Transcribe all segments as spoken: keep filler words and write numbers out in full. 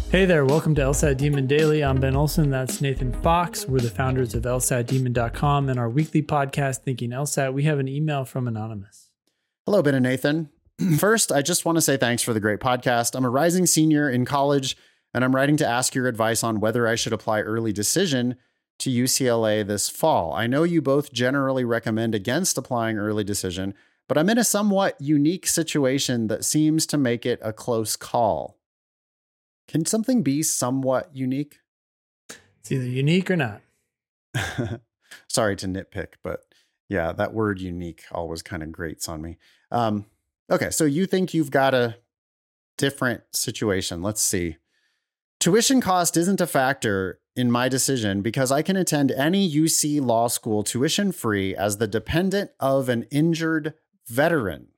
Hey there, welcome to LSAT Demon Daily. I'm Ben Olson, that's Nathan Fox. We're the founders of L S A T Demon dot com and our weekly podcast, Thinking LSAT. We have an email from Anonymous. Hello, Ben and Nathan. First, I just want to say thanks for the great podcast. I'm a rising senior in college, and I'm writing to ask your advice on whether I should apply early decision to U C L A this fall. I know you both generally recommend against applying early decision, but I'm in a somewhat unique situation that seems to make it a close call. Can something be somewhat unique? It's either unique or not. Sorry to nitpick, but yeah, that word unique always kind of grates on me. Um, okay, so you think you've got a different situation. Let's see. Tuition cost isn't a factor in my decision because I can attend any U C law school tuition free as the dependent of an injured veteran.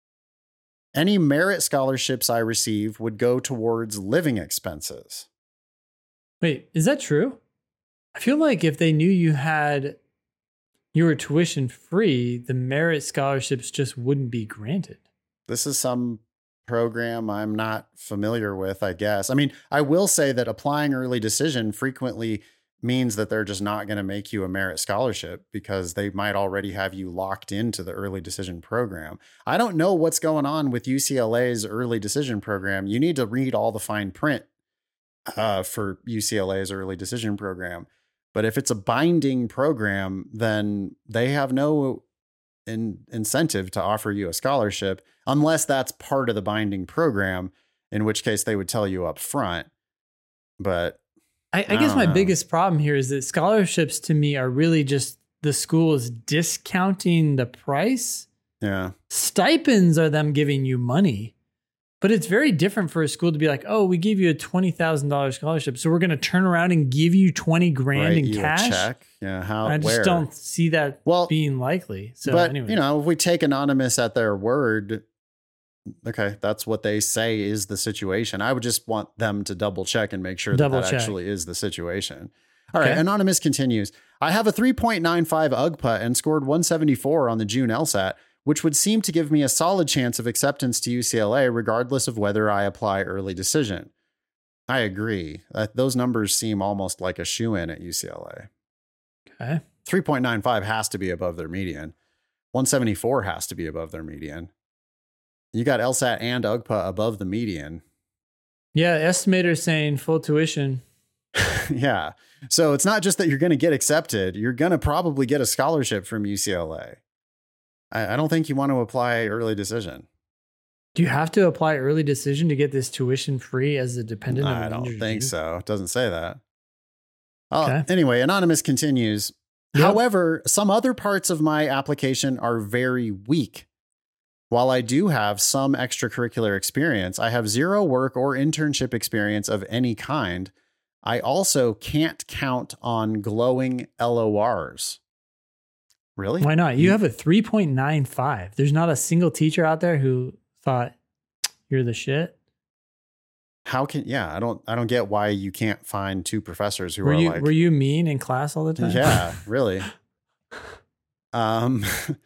Any merit scholarships I receive would go towards living expenses. Wait, is that true? I feel like if they knew you had, you were tuition free, the merit scholarships just wouldn't be granted. This is some program I'm not familiar with, I guess. I mean, I will say that applying early decision frequently means that they're just not going to make you a merit scholarship because they might already have you locked into the early decision program. I don't know what's going on with U C L A's early decision program. You need to read all the fine print uh, for U C L A's early decision program. But if it's a binding program, then they have no in- incentive to offer you a scholarship unless that's part of the binding program, in which case they would tell you up front. But I, I guess my know. biggest problem here is that scholarships to me are really just the school is discounting the price. Yeah. Stipends are them giving you money, but it's very different for a school to be like, oh, we give you a twenty thousand dollars scholarship, so we're going to turn around and give you twenty grand Write in you cash. A check. Yeah. How, I just where? don't see that well, being likely. So but anyway. you know, if we take Anonymous at their word, okay, that's what they say is the situation. I would just want them to double check and make sure that double that check. actually is the situation. All okay. right. Anonymous continues. I have a three point nine five U G P A and scored one seventy-four on the June LSAT, which would seem to give me a solid chance of acceptance to U C L A, regardless of whether I apply early decision. I agree. Uh, those numbers seem almost like a shoe-in at U C L A. Okay. three point nine five has to be above their median. one seventy-four has to be above their median. You got LSAT and U G P A above the median. Yeah, estimator saying full tuition. Yeah. So it's not just that you're going to get accepted. You're going to probably get a scholarship from U C L A. I, I don't think you want to apply early decision. Do you have to apply early decision to get this tuition free as a dependent? I of don't think so. It doesn't say that. Oh, okay. Anyway, Anonymous continues. Yep. However, some other parts of my application are very weak. While I do have some extracurricular experience, I have zero work or internship experience of any kind. I also can't count on glowing L O Rs. Really? Why not? You have a three point nine five. There's not a single teacher out there who thought you're the shit. How can, yeah, I don't, I don't get why you can't find two professors who were are you, like, were you mean in class all the time? Yeah, really. um,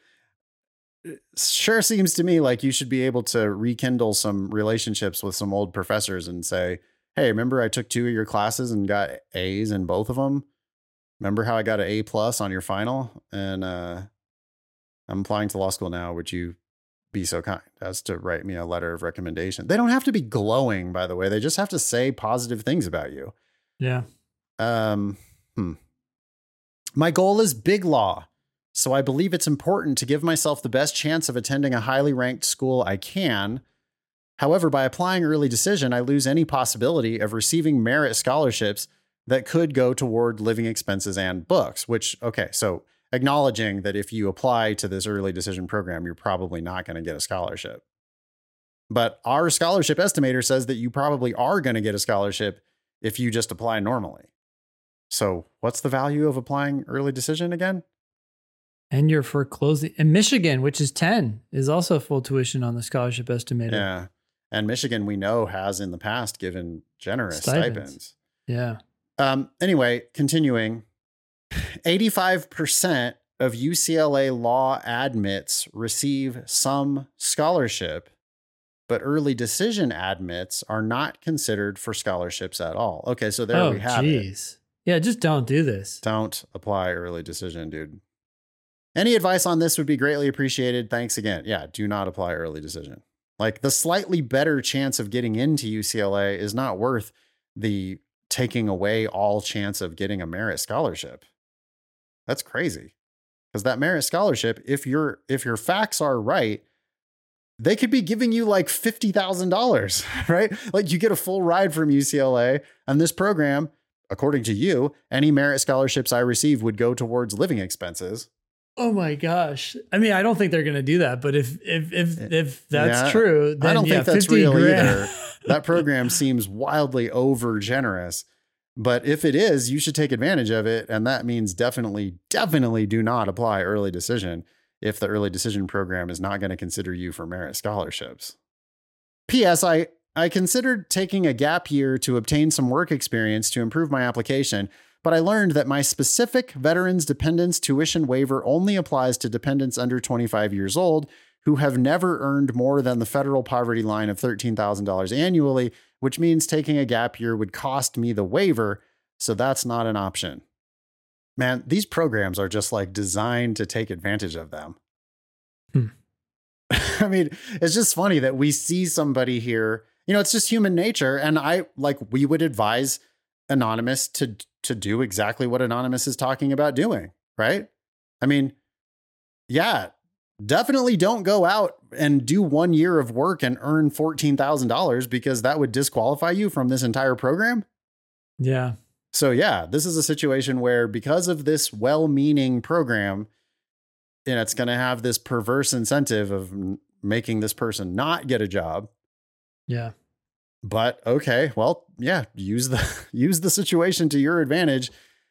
Sure seems to me like you should be able to rekindle some relationships with some old professors and say, hey, remember I took two of your classes and got A's in both of them? Remember how I got an A plus on your final? And uh, I'm applying to law school now. Would you be so kind as to write me a letter of recommendation? They don't have to be glowing, by the way. They just have to say positive things about you. Yeah. Um, hmm. My goal is big law. So I believe it's important to give myself the best chance of attending a highly ranked school I can. However, by applying early decision, I lose any possibility of receiving merit scholarships that could go toward living expenses and books, which, okay, so acknowledging that if you apply to this early decision program, you're probably not going to get a scholarship. But our scholarship estimator says that you probably are going to get a scholarship if you just apply normally. So what's the value of applying early decision again? And you're foreclosing. And Michigan, which is ten, is also full tuition on the scholarship estimator. Yeah. And Michigan, we know, has in the past given generous stipends. stipends. Yeah. Um, anyway, continuing, eighty-five percent of U C L A law admits receive some scholarship, but early decision admits are not considered for scholarships at all. Okay, so there oh, we have geez. it. Yeah, just don't do this. Don't apply early decision, dude. Any advice on this would be greatly appreciated. Thanks again. Yeah, do not apply early decision. Like the slightly better chance of getting into U C L A is not worth the taking away all chance of getting a merit scholarship. That's crazy. Because that merit scholarship, if your if your facts are right, they could be giving you like fifty thousand dollars, right? Like you get a full ride from U C L A, and this program, according to you, any merit scholarships I receive would go towards living expenses. Oh my gosh. I mean, I don't think they're going to do that, but if if if if that's Yeah, true, then I don't yeah, think that's fifty real grand. either. That program seems wildly over generous. But if it is, you should take advantage of it. And that means definitely, definitely do not apply early decision if the early decision program is not going to consider you for merit scholarships. P S. I, I considered taking a gap year to obtain some work experience to improve my application, but I learned that my specific veterans dependents tuition waiver only applies to dependents under twenty-five years old who have never earned more than the federal poverty line of thirteen thousand dollars annually, which means taking a gap year would cost me the waiver. So that's not an option. Man, these programs are just like designed to take advantage of them. Hmm. I mean, it's just funny that we see somebody here, you know, it's just human nature. And I like, we would advise Anonymous to, to do exactly what Anonymous is talking about doing, right? I mean, yeah, definitely don't go out and do one year of work and earn fourteen thousand dollars because that would disqualify you from this entire program. Yeah. So yeah, this is a situation where because of this well-meaning program, and it's going to have this perverse incentive of making this person not get a job. Yeah. But okay, well, yeah, use the use the situation to your advantage.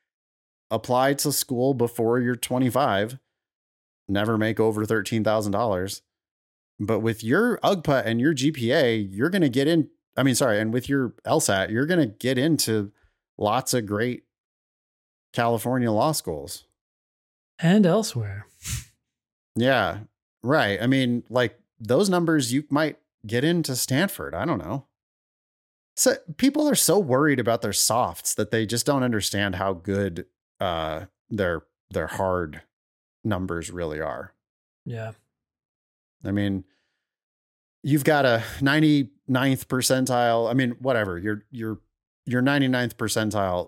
Apply to school before you're twenty-five. Never make over thirteen thousand dollars. But with your U G P A and your G P A, you're going to get in. I mean, sorry. And with your LSAT, you're going to get into lots of great California law schools. And elsewhere. Yeah, right. I mean, like those numbers, you might get into Stanford. I don't know. So people are so worried about their softs that they just don't understand how good uh, their their hard numbers really are. Yeah. I mean, you've got a ninety-ninth percentile. I mean, whatever, your your your ninety-ninth percentile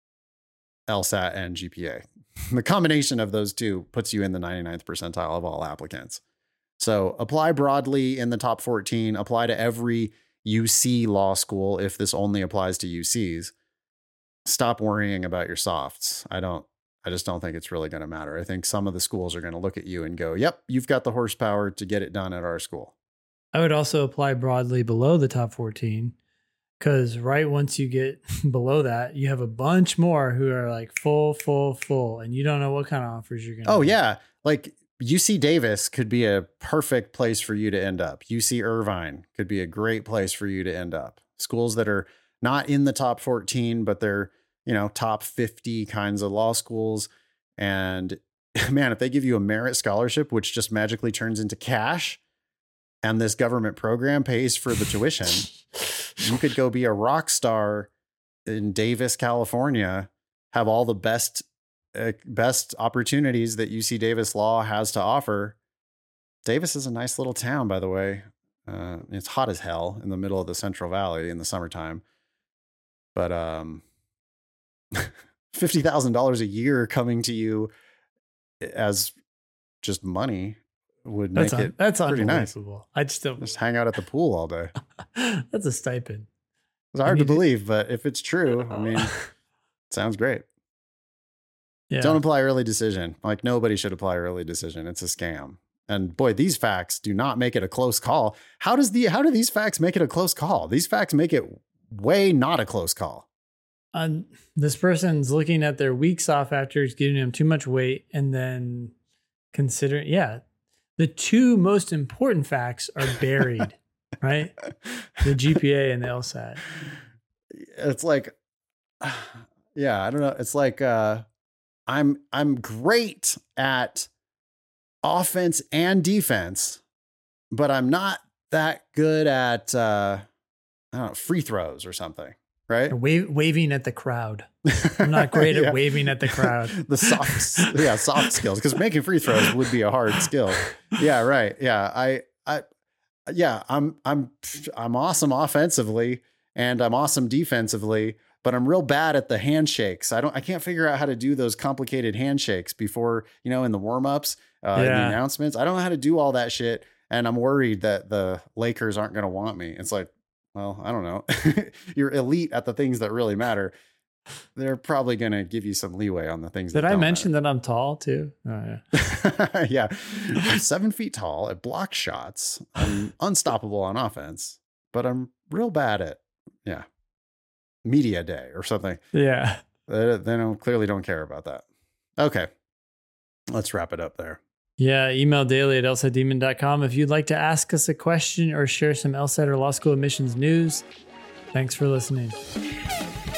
LSAT and G P A. The combination of those two puts you in the ninety-ninth percentile of all applicants. So apply broadly in the top fourteen, apply to every U C law school if this only applies to U Cs. Stop worrying about your softs. I don't I just don't think it's really going to matter. I think some of the schools are going to look at you and go, yep, you've got the horsepower to get it done at our school. I would also apply broadly below the top fourteen because right once you get below that, you have a bunch more who are like full, full, full, and you don't know what kind of offers you're going to Oh, get. yeah. Like U C Davis could be a perfect place for you to end up. U C Irvine could be a great place for you to end up. Schools that are not in the top fourteen, but they're, you know, top fifty kinds of law schools. And man, if they give you a merit scholarship, which just magically turns into cash, and this government program pays for the tuition, you could go be a rock star in Davis, California, have all the best, uh, best opportunities that U C Davis Law has to offer. Davis is a nice little town, by the way. Uh, it's hot as hell in the middle of the Central Valley in the summertime. But um, fifty thousand dollars a year coming to you as just money would make That's un- it that's pretty nice. unbelievable. I just don't. Just hang out at the pool all day. That's a stipend. It's hard You to need to- believe, but if it's true, I mean, it sounds great. Yeah. Don't apply early decision. Like nobody should apply early decision. It's a scam. And boy, these facts do not make it a close call. How does the how do these facts make it a close call? These facts make it way not a close call. Um, this person's looking at their weeks off after it's giving them too much weight, and then considering, yeah, the two most important facts are buried, right? The G P A and the LSAT. It's like, yeah, I don't know. It's like uh, I'm I'm great at offense and defense, but I'm not that good at uh, I don't know, free throws or something, right? Wa- waving at the crowd. I'm not great Yeah. at waving at the crowd. The soft, yeah, soft skills, because making free throws would be a hard skill. Yeah, right. Yeah, I, I, yeah, I'm, I'm, I'm awesome offensively, and I'm awesome defensively, but I'm real bad at the handshakes. I don't, I can't figure out how to do those complicated handshakes before, you know, in the warm-ups, uh, in the Yeah. announcements. I don't know how to do all that shit, and I'm worried that the Lakers aren't going to want me. It's like, well, I don't know. You're elite at the things that really matter. They're probably going to give you some leeway on the things. Did that I don't mention matter. that I'm tall too? Oh, yeah. Yeah. I'm seven feet tall at block shots. I'm unstoppable on offense, but I'm real bad at, yeah, media day or something. Yeah. They, they don't clearly don't care about that. Okay. Let's wrap it up there. Yeah. Email daily at lsat demon dot com if you'd like to ask us a question or share some LSAT or law school admissions news. Thanks for listening.